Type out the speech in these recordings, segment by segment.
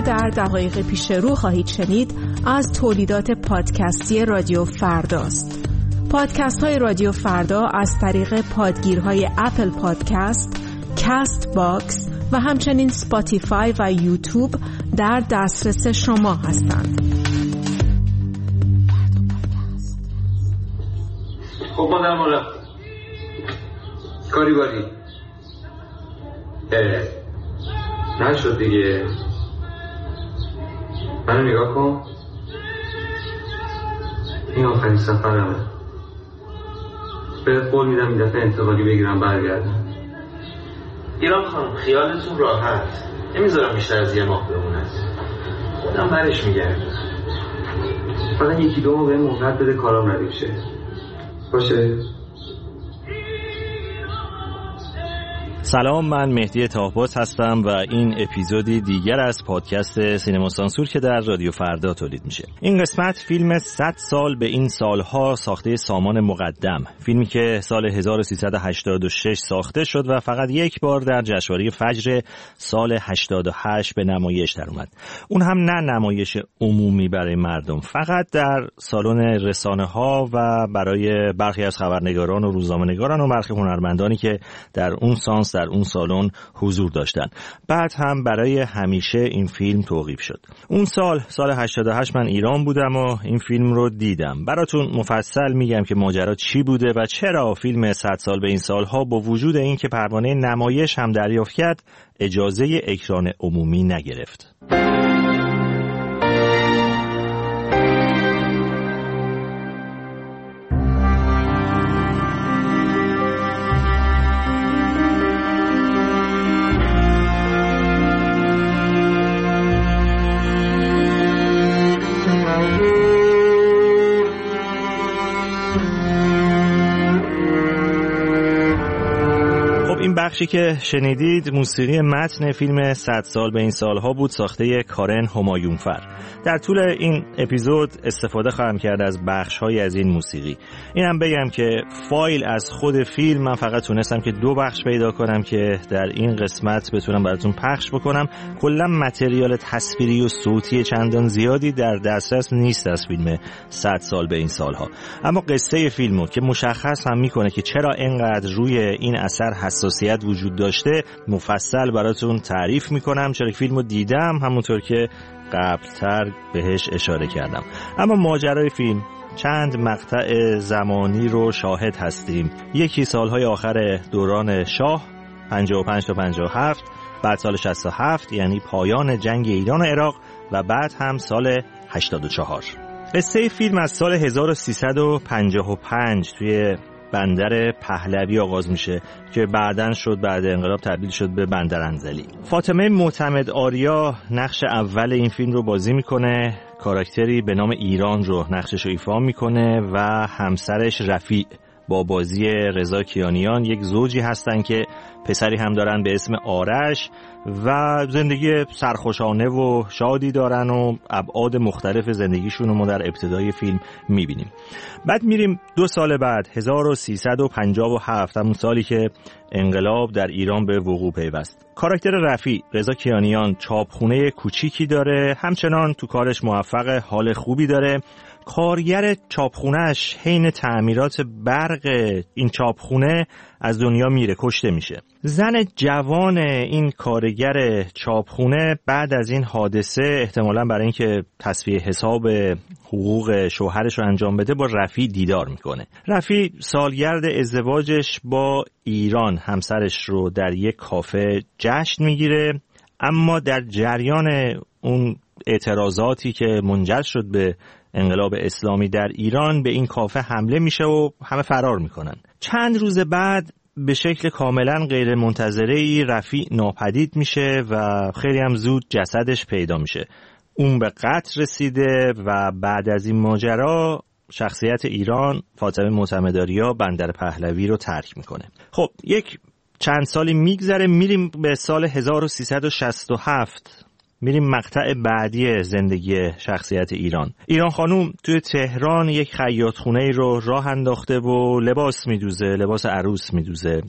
در دقایق پیش رو خواهید شنید از تولیدات پادکستی رادیو فرداست. پادکست های رادیو فردا از طریق پادگیرهای اپل پادکست، کاست باکس و همچنین سپاتیفای و یوتیوب در دسترس شما هستند. خب مادر مولا کاری باری نشد دیگه. منو نگاه کن، این آخرین سفرمه. بهت قول میدم این دفعه انتقالی بگیرم برگردم. ایران خانم خیالتون راحت، نمیذارم بیشتر از یه ماه بمونه. خودم برش میگردم. فقط یکی دو ماه به مهلت بده کارام ردیف شه. باشه؟ سلام، من مهدی طاهباز هستم و این اپیزودی دیگر از پادکست سینما سانسور که در رادیو فردا تولید میشه. این قسمت فیلم 100 سال به این سالها ساخته سامان مقدم، فیلمی که سال 1386 ساخته شد و فقط یک بار در جشنواره فجر سال 88 به نمایش در اومد. اون هم نه نمایش عمومی برای مردم، فقط در سالن رسانه ها و برای برخی از خبرنگاران و روزنامه‌نگاران و برخی هنرمندانی که در اون سانس در اون سالن حضور داشتن. بعد هم برای همیشه این فیلم توقیف شد. اون سال 88 من ایران بودم و این فیلم رو دیدم. براتون مفصل میگم که ماجرا چی بوده و چرا فیلم 100 سال به این سالها با وجود این که پروانه نمایش هم دریافت کرد اجازه اکران عمومی نگرفت. بخشی که شنیدید موسیقی متن فیلم 100 سال به این سالها بود، ساخته کارن همایونفر. در طول این اپیزود استفاده خواهم کرد از بخش‌های از این موسیقی. اینم بگم که فایل از خود فیلم من فقط تونستم که 2 بخش پیدا کنم که در این قسمت بتونم براتون پخش بکنم. کلا متریال تصویری و صوتی چندان زیادی در دسترس نیست از فیلم 100 سال به این سالها، اما قصه فیلمو که مشخص هم میکنه که چرا اینقدر روی این اثر حساسیت وجود داشته مفصل براتون تعریف میکنم، چرا فیلمو دیدم، همونطور که قبلتر بهش اشاره کردم. اما ماجرای فیلم، چند مقطع زمانی رو شاهد هستیم. یکی سالهای آخر دوران شاه 55 تا 57، بعد سال 67 یعنی پایان جنگ ایران و عراق و بعد هم سال 84. قصه فیلم از سال 1355 توی بندر پهلوی آغاز میشه که بعداً بعد انقلاب تبدیل شد به بندر انزلی. فاطمه معتمد آریا نقش اول این فیلم رو بازی میکنه، کاراکتری به نام ایران رو نقشش رو ایفا میکنه و همسرش رفیع با بازی رضا کیانیان یک زوجی هستن که پسری هم دارن به اسم آرش و زندگی سرخوشانه و شادی دارن و ابعاد مختلف زندگیشون رو ما در ابتدای فیلم میبینیم. بعد میریم 2 سال بعد 1357، همون سالی که انقلاب در ایران به وقوع پیوست. کاراکتر رفیع رضا کیانیان چاپخونه کوچیکی داره، همچنان تو کارش موفق، حال خوبی داره. کارگر چاپخونهش حین تعمیرات برق این چاپخونه از دنیا میره، کشته میشه. زن جوان این کارگر چاپخونه بعد از این حادثه احتمالاً برای اینکه تصفیه حساب حقوق شوهرش رو انجام بده با رفیع دیدار میکنه. رفیع سالگرد ازدواجش با ایران همسرش رو در یک کافه جشن میگیره، اما در جریان اون اعتراضاتی که منجر شد به انقلاب اسلامی در ایران به این کافه حمله میشه و همه فرار میکنن. چند روز بعد به شکل کاملا غیر منتظره‌ای رفیع ناپدید میشه و خیلی هم زود جسدش پیدا میشه. اون به قتل رسیده و بعد از این ماجرا شخصیت ایران فاطمه معتمد آریا بندر پهلوی رو ترک میکنه. خب یک چند سالی میگذره، میریم به سال 1367، میریم مقطع بعدی زندگی شخصیت ایران خانوم توی تهران یک خیاطخونه رو راه انداخته و لباس میدوزه، لباس عروس میدوزه.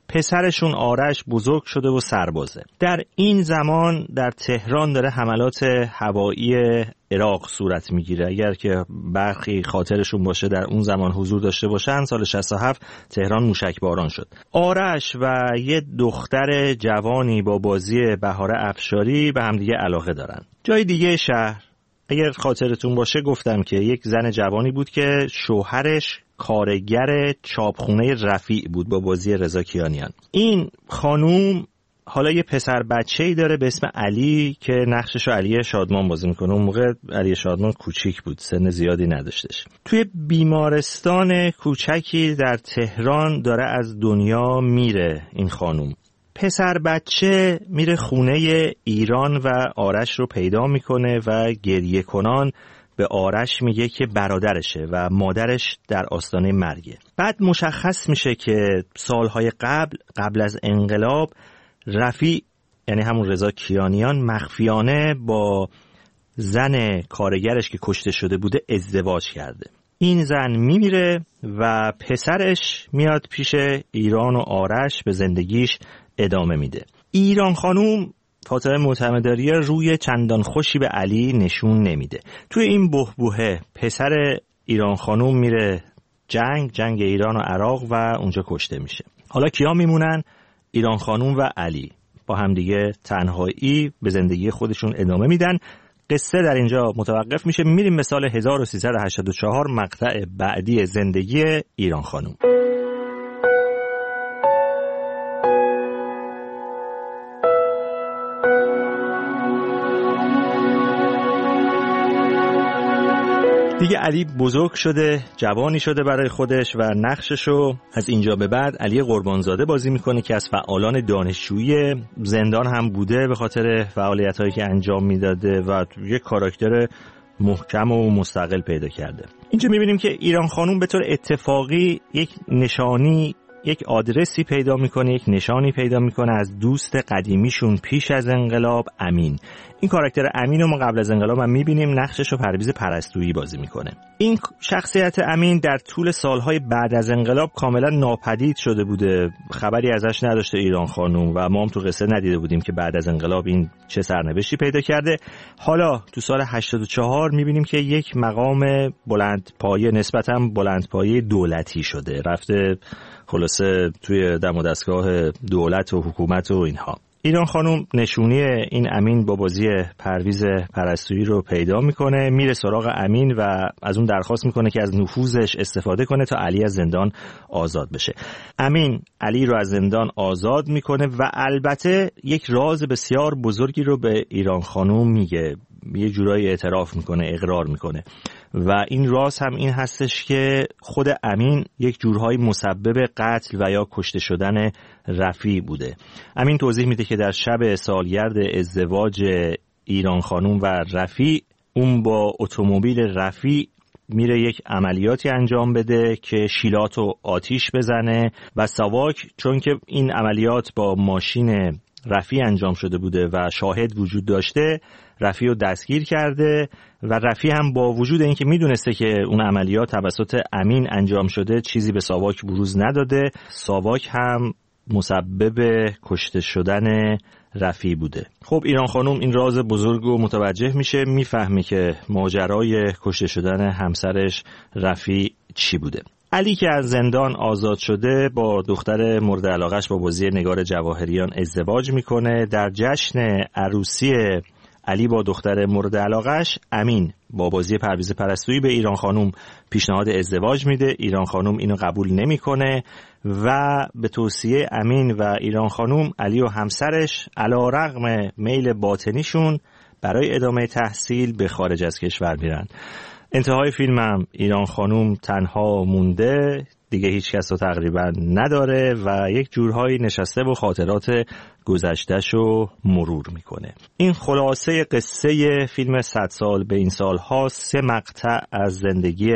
پسرشون آرش بزرگ شده و سربازه. در این زمان در تهران داره حملات هوایی عراق صورت میگیره. اگر که برخی خاطرشون باشه در اون زمان حضور داشته باشن، سال 67 تهران موشکباران شد. آرش و یه دختر جوانی با بازی بهاره افشاری به همدیگه علاقه دارن. جای دیگه شهر، اگر خاطرتون باشه گفتم که یک زن جوانی بود که شوهرش کارگر چاپخونه رفیع بود با بازی رضا کیانیان. این خانوم حالا یه پسر بچه‌ای داره به اسم علی که نقششو علی شادمان بازی میکنه. اون موقع علی شادمان کوچیک بود، سن زیادی نداشتش. توی بیمارستان کوچکی در تهران داره از دنیا میره این خانوم. پسر بچه میره خونه ایران و آرش رو پیدا میکنه و گریه کنان به آرش میگه که برادرشه و مادرش در آستانه مرگه. بعد مشخص میشه که سالهای قبل از انقلاب رفیع، یعنی همون رضا کیانیان، مخفیانه با زن کارگرش که کشته شده بوده ازدواج کرده. این زن میمیره و پسرش میاد پیش ایران و آرش به زندگیش ادامه میده. ایران خانوم فاطمه معتمدآریا روی چندان خوشی به علی نشون نمیده. توی این بحبوحه پسر ایران خانوم میره جنگ ایران و عراق و اونجا کشته میشه. حالا کیا میمونن؟ ایران خانوم و علی با همدیگه تنهایی به زندگی خودشون ادامه میدن. قصه در اینجا متوقف میشه. میریم به سال 1384، مقطع بعدی زندگی ایران خانوم. دیگه علی بزرگ شده، جوانی شده برای خودش و نقششو از اینجا به بعد علی قربانزاده بازی میکنه که از فعالان دانشجویی زندان هم بوده به خاطر فعالیتایی که انجام میداده و یک کاراکتر محکم و مستقل پیدا کرده. اینجا میبینیم که ایران خانوم به طور اتفاقی یک نشانی، یک آدرسی پیدا میکنه، یک نشانی پیدا میکنه از دوست قدیمیشون پیش از انقلاب، امین. این کاراکتر امین رو ما قبل از انقلاب هم میبینیم، نقشش رو پرویز پرستویی بازی میکنه. این شخصیت امین در طول سالهای بعد از انقلاب کاملا ناپدید شده بوده، خبری ازش نداشته ایران خانوم و ما هم تو قصه ندیده بودیم که بعد از انقلاب این چه سرنوشتی پیدا کرده. حالا تو سال 84 میبینیم که یک مقام بلندپایه، نسبتاً بلندپایه دولتی شده، رفته خلاصه توی دم و دستگاه دولت و حکومت و اینها. ایران خانوم نشونی این امین با بازی پرویز پرستویی رو پیدا میکنه، میره سراغ امین و از اون درخواست میکنه که از نفوذش استفاده کنه تا علی از زندان آزاد بشه. امین علی رو از زندان آزاد میکنه و البته یک راز بسیار بزرگی رو به ایران خانوم میگه، یه جورایی اعتراف میکنه، اقرار میکنه و این راز هم این هستش که خود امین یک جورهای مسبب قتل و یا کشته شدن رفیع بوده. امین توضیح میده که در شب سالگرد ازدواج ایران خانوم و رفیع، اون با اتومبیل رفیع میره یک عملیاتی انجام بده که شیلات و آتیش بزنه و ساواک، چون که این عملیات با ماشین رفیع انجام شده بوده و شاهد وجود داشته، رفیع رو دستگیر کرده و رفیع هم با وجود اینکه میدونسته که اون عملیات توسط امین انجام شده چیزی به ساواک بروز نداده. ساواک هم مسبب کشته شدن رفیع بوده. خب ایران خانوم این راز بزرگ رو متوجه میشه، میفهمه که ماجرای کشته شدن همسرش رفیع چی بوده. علی که از زندان آزاد شده با دختر مورد علاقش با بازی نگار جواهریان ازدواج میکنه. در جشن عروسی علی با دختر مورد علاقش، امین با بازی پرویز پرستویی به ایران خانوم پیشنهاد ازدواج میده. ایران خانوم اینو قبول نمیکنه و به توصیه امین و ایران خانوم، علی و همسرش علیرغم میل باطنیشون برای ادامه تحصیل به خارج از کشور میرن. انتهای فیلمم ایران خانوم تنها مونده، دیگه هیچ کس رو تقریبا نداره و یک جورهایی نشسته و خاطرات گذشته‌شو مرور میکنه. این خلاصه قصه فیلم 100 سال به این سال ها، 3 مقطع از زندگی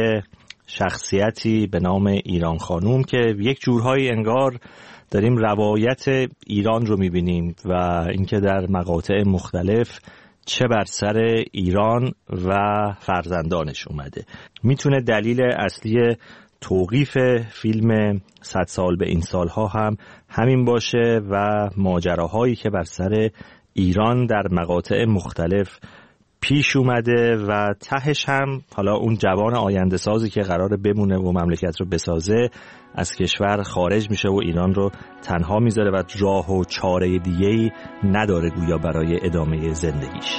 شخصیتی به نام ایران خانوم که یک جورهایی انگار داریم روایت ایران رو میبینیم و اینکه در مقاطع مختلف چه بر سر ایران و فرزندانش اومده. میتونه دلیل اصلی توقیف فیلم 100 سال به این سالها هم همین باشه و ماجراهایی که بر سر ایران در مقاطع مختلف پیش اومده و تهش هم حالا اون جوان آینده سازی که قراره بمونه و مملکت رو بسازه از کشور خارج میشه و ایران رو تنها میذاره و راه و چاره دیگه‌ای نداره گویا برای ادامه زندگیش.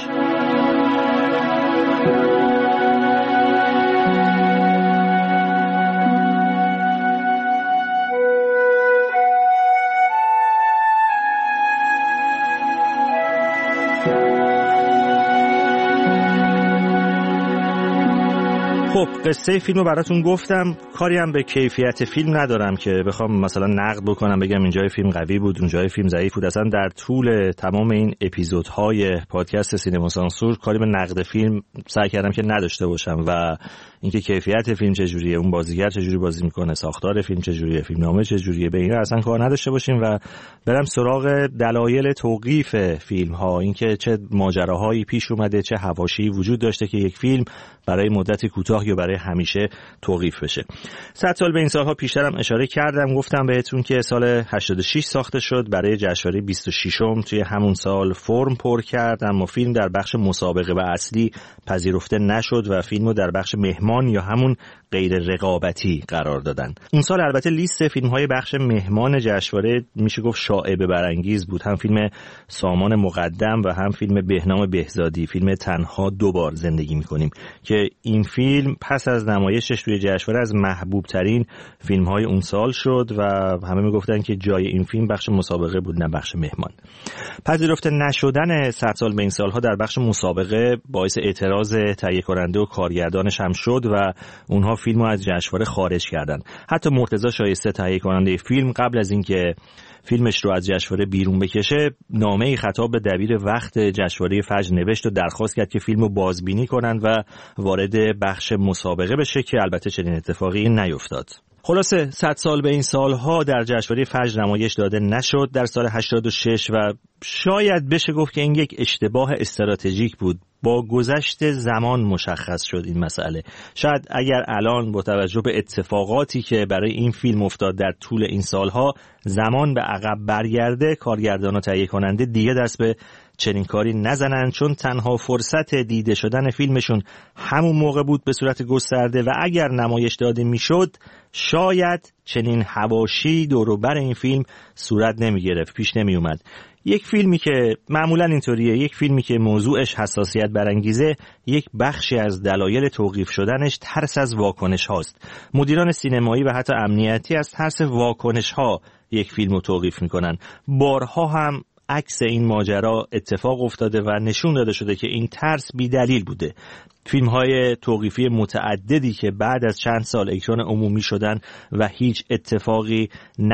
خب قصه فیلم رو براتون گفتم، کاری هم به کیفیت فیلم ندارم که بخوام مثلا نقد بکنم بگم اینجای فیلم قوی بود اونجای فیلم ضعیف بود. اصلا در طول تمام این اپیزودهای پادکست سینما سانسور کاری به نقد فیلم سعی کردم که نداشته باشم و اینکه کیفیت فیلم چجوریه، اون بازیگر چجوری بازی میکنه، ساختار فیلم چجوریه، فیلمنامه چجوریه، به اینا اصلا کار نداشته باشیم و برم سراغ دلایل توقیف فیلم ها، اینکه چه ماجراهایی پیش اومده، چه حواشی وجود داشته که یک فیلم برای مدت کوتاه یا برای همیشه توقیف بشه. 100 سال به این سالها پیشترم اشاره کردم، گفتم بهتون که سال 86 ساخته شد، برای جشنواره 26م توی همون سال فرم پر کرد، اما فیلم در بخش مسابقه و اصلی پذیرفته نشد و فیلمو در بخش مهمان یا همون غیر رقابتی قرار دادن. اون سال البته لیست فیلم‌های بخش مهمان جشنواره میشه گفت شائبه برانگیز بود، هم فیلم سامان مقدم و هم فیلم بهنام بهزادی، فیلم تنها دوبار زندگی می‌کنیم که این فیلم پس از نمایشش توی جشنواره از محبوب ترین فیلم‌های اون سال شد و همه میگفتن که جای این فیلم بخش مسابقه بود نه بخش مهمان. پذیرفته نشدن 100 سال به این سالها در بخش مسابقه باعث اعتراض تهیه کننده و کارگردانش هم شد و اونها فیلمو از جشنواره خارج کردن. حتی مرتضی شایسته تهیه کننده فیلم قبل از اینکه فیلمش رو از جشنواره بیرون بکشه نامه‌ای خطاب به دبیر وقت جشنواره فجر نوشت و درخواست کرد که فیلمو بازبینی کنن و وارد بخش مسابقه بشه که البته چنین اتفاقی نیفتاد. خلاصه 100 سال به این سالها در جشنواره فجر نمایش داده نشد در سال 86 و شاید بشه گفت که این یک اشتباه استراتژیک بود. با گذشت زمان مشخص شد این مسئله. شاید اگر الان با توجه به اتفاقاتی که برای این فیلم افتاد در طول این سالها زمان به عقب برگرده، کارگردان و تهیه کننده دیگه دست به چنین کاری نزنن، چون تنها فرصت دیده شدن فیلمشون همون موقع بود به صورت گسترده و اگر نمایش داده میشد شاید چنین حواشی دور و بر این فیلم صورت نمی گرفت، پیش نمی اومد. یک فیلمی که معمولا اینطوریه، یک فیلمی که موضوعش حساسیت برانگیزه، یک بخشی از دلایل توقیف شدنش ترس از واکنش هاست. مدیران سینمایی و حتی امنیتی از ترس واکنش ها یک فیلمو توقیف میکنن. بارها هم عکس این ماجرا اتفاق افتاده و نشون داده شده که این ترس بی دلیل بوده. فیلم‌های توقیفی متعددی که بعد از چند سال اکران عمومی شدن و هیچ اتفاقی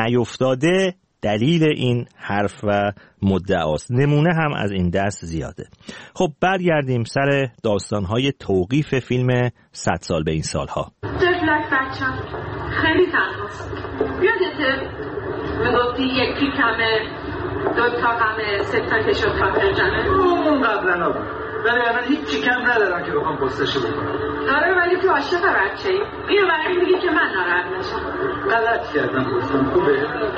نیفتاده دلیل این حرف و مدعاست. نمونه هم از این دست زیاده. خب برگردیم سر داستان‌های توقیف فیلم 100 سال به این سالها. طفلک بچم خیلی تنهاست. یادته میگفتی یکی کمه، دو تا همه، سه تا که شد خاطر جمعه؟ اون قبلا بود، ولی الان هیچی کم ندارم که بخوام پستشو بکنم. آره ولی تو عاشق بچه‌ای. اینو برای میگی که من ناراحت نشم. غلط کردم پستم خوبه.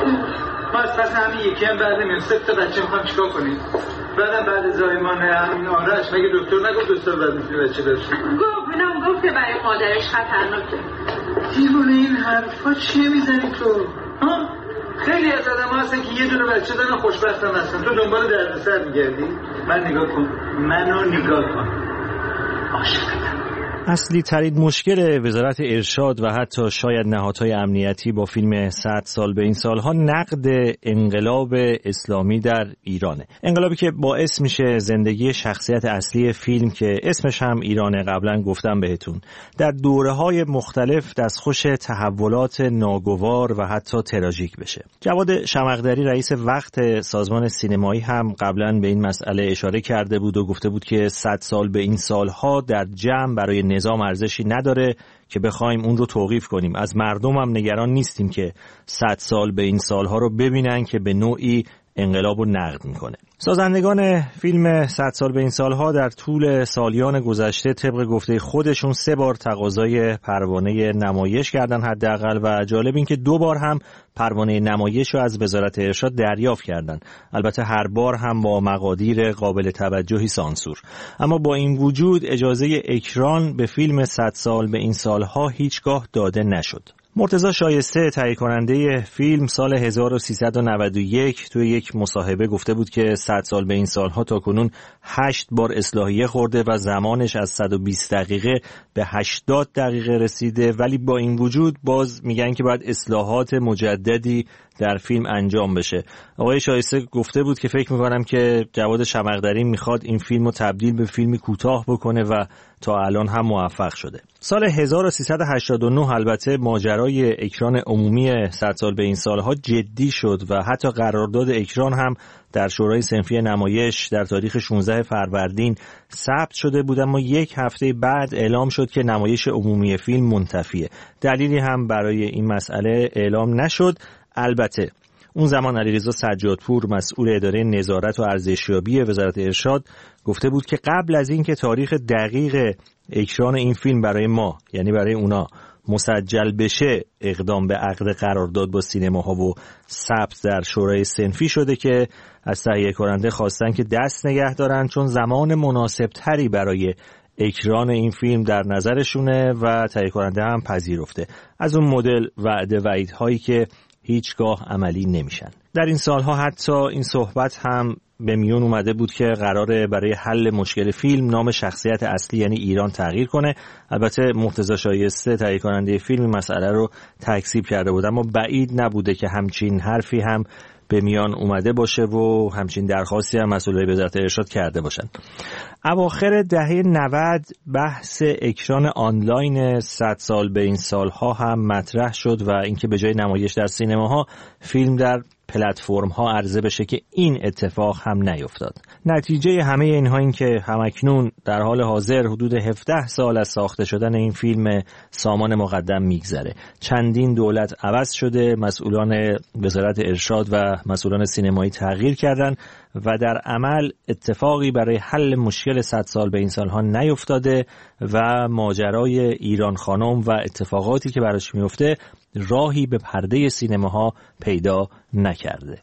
ما از پس همین یکی هم بعد میام 3 تا بچه میخوام چیکار کنیم؟ بعد زایمان همین آرش مگه دکتر نگفت دوستا بعد میتونی بچه داشت؟ گفت که برای مادرش خطرناکه. دیوونه این حرفا چیه میزنی تو؟ ها؟ خیلی از آدم هستن که یه دونه بچه دارن خوشبختم هستن، تو دنبال دردسر میگردی؟ منو نگاه کن عاشقتم. اصلی ترین مشکل وزارت ارشاد و حتی شاید نهادهای امنیتی با فیلم 100 سال به این سالها نقد انقلاب اسلامی در ایرانه. انقلابی که باعث میشه زندگی شخصیت اصلی فیلم که اسمش هم ایرانه، قبلا گفتم بهتون، در دوره‌های مختلف دستخوش تحولات ناگوار و حتی تراژیک بشه. جواد شمقدری رئیس وقت سازمان سینمایی هم قبلا به این مسئله اشاره کرده بود و گفته بود که 100 سال به این سالها در جمع برای نظام ارزشی نداره که بخوایم اون رو توقیف کنیم. از مردم هم نگران نیستیم که 100 سال به این سالها رو ببینن که به نوعی انقلاب رو نقد میکنه. سازندگان فیلم 100 سال به این سالها در طول سالیان گذشته طبق گفته خودشون 3 بار تقاضای پروانه نمایش کردن حداقل، و جالب این که 2 بار هم پروانه نمایش رو از وزارت ارشاد دریافت کردن، البته هر بار هم با مقادیر قابل توجهی سانسور. اما با این وجود اجازه اکران به فیلم 100 سال به این سالها هیچگاه داده نشد. مرتضی شایسته تهیه کننده فیلم سال 1391 توی یک مصاحبه گفته بود که 100 سال به این سالها تاکنون 8 بار اصلاحیه خورده و زمانش از 120 دقیقه به 80 دقیقه رسیده، ولی با این وجود باز میگن که باید اصلاحات مجددی در فیلم انجام بشه. آقای شایسته گفته بود که فکر میکنم که جواد شمقدری میخواد این فیلم رو تبدیل به فیلمی کوتاه بکنه و تا الان هم موفق شده. سال 1389 البته ماجرای اکران عمومی 100 سال به این سالها جدی شد و حتی قرارداد اکران هم در شورای صنفی نمایش در تاریخ 16 فروردین ثبت شده بود، اما یک هفته بعد اعلام شد که نمایش عمومی فیلم منتفیه. دلیلی هم برای این مسئله اعلام نشد. البته اون زمان علیرضا سجادپور مسئول اداره نظارت و ارزشیابی وزارت ارشاد گفته بود که قبل از اینکه تاریخ دقیق اکران این فیلم برای ما، یعنی برای اونا، مسجل بشه، اقدام به عقد قرارداد با سینماها و ثبت در شورای صنفی شده که از تهیه کننده خواستن که دست نگه دارن، چون زمان مناسب تری برای اکران این فیلم در نظرشونه و تهیه کننده هم پذیرفته. از اون مدل وعده وعیدهایی که هیچگاه عملی نمیشن. در این سالها حتی این صحبت هم به میون اومده بود که قراره برای حل مشکل فیلم نام شخصیت اصلی یعنی ایران تغییر کنه. البته مرتضی شایسته تهیه کننده فیلم مسئله رو تکذیب کرده بود، اما بعید نبوده که همچین حرفی هم به میان اومده باشه و همچین درخواستی هم مسئولای وزارت ارشاد کرده باشن. اواخر دهه 90 بحث اکران آنلاین 100 سال به این سالها هم مطرح شد و اینکه به جای نمایش در سینماها فیلم در پلتفرم ها عرضه بشه که این اتفاق هم نیفتاد. نتیجه همه اینها این که همکنون در حال حاضر حدود 17 سال از ساخته شدن این فیلم سامان مقدم میگذره. چندین دولت عوض شده، مسئولان وزارت ارشاد و مسئولان سینمایی تغییر کردن و در عمل اتفاقی برای حل مشکل 100 سال به این سالها نیفتاده و ماجرای ایران خانم و اتفاقاتی که براش میفته راهی به پرده سینماها پیدا نکرده.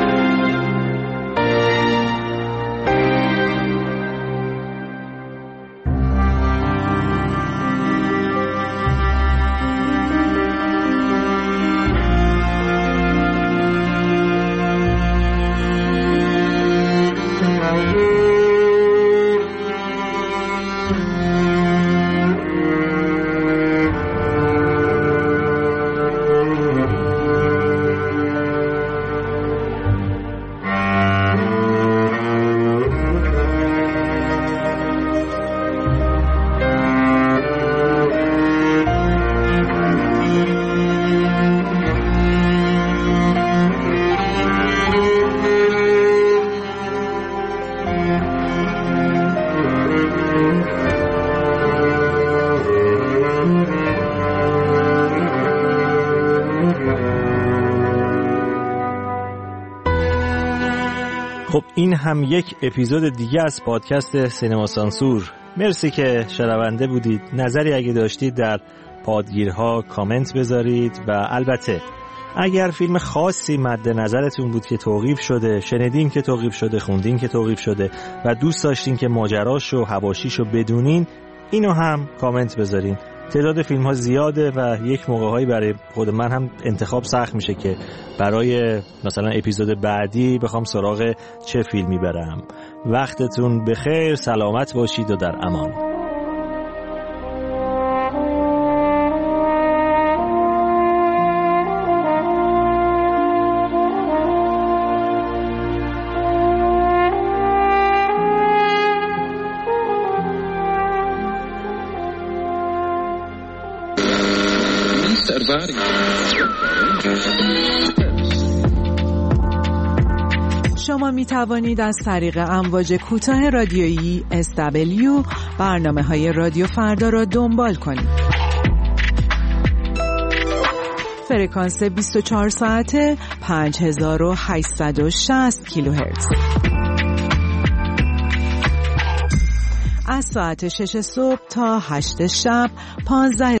خب این هم یک اپیزود دیگه از پادکست سینما سانسور. مرسی که شنونده بودید. نظری اگه داشتید در پادگیرها کامنت بذارید و البته اگر فیلم خاصی مد نظرتون بود که توقیف شده، شنیدین که توقیف شده، خوندین که توقیف شده و دوست داشتین که ماجراش و حواشیشو بدونین، اینو هم کامنت بذارین. تعداد فیلم ها زیاده و یک موقع‌هایی برای خود من هم انتخاب سخت میشه که برای مثلا اپیزود بعدی بخوام سراغ چه فیلمی برم. وقتتون بخیر، سلامت باشید و در امان. شما می توانید از طریق امواج کوتاه رادیویی SW برنامه‌های رادیو فردا را دنبال کنید. فرکانس 24 ساعته 5860 کیلوهرتز. از ساعت 6 صبح تا 8 شب 15